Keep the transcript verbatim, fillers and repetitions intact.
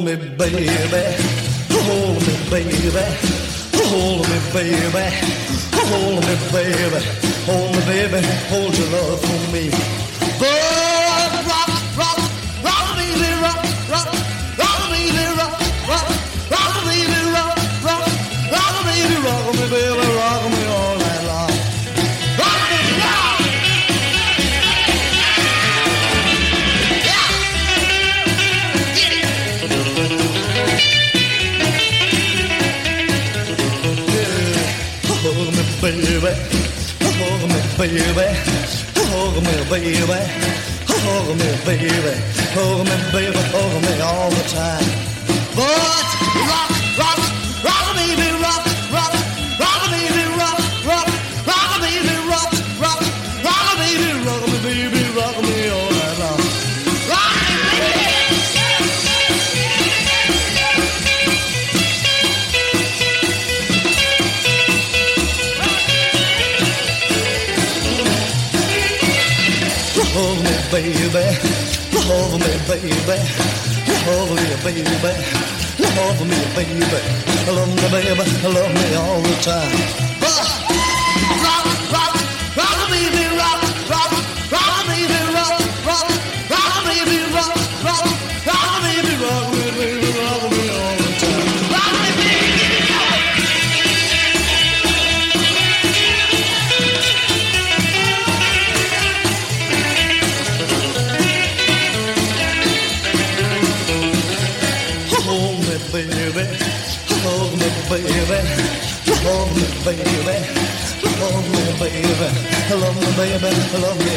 me, baby. Hold me, baby. Hold me, baby. Hold me, baby. Hold me, baby. Hold your love for me. But rock, rock, rock me, rock, rock, rock me, rock, rock, rock me, rock, rock, rock me, rock me, baby, rock me all night long. Rock me, rock. Yeah. Get it. Hold me, baby. Hold me, baby. Hold me, baby. Hold me, baby. Hold me, baby. Hold me all the time. But rock, rock, rock me, be rock, rock, rock me, be rock, rock, rock me, be rock, rock, rock me, be rock me, baby, rock me all night long. Rock me, baby. Hold me, baby. Hold me, baby. Hold me, baby. Hold me, baby. Love me, baby. Love me all the time. Rock, rock, rock me, be rock, rock, rock me, be rock, rock, rock me, be rock, rock, rock me, be rock me, baby, rock me all the time. Rock me, baby. Hold me, baby. Hold me, baby. Hold me, baby. Hold me, baby. Love me, baby. Love me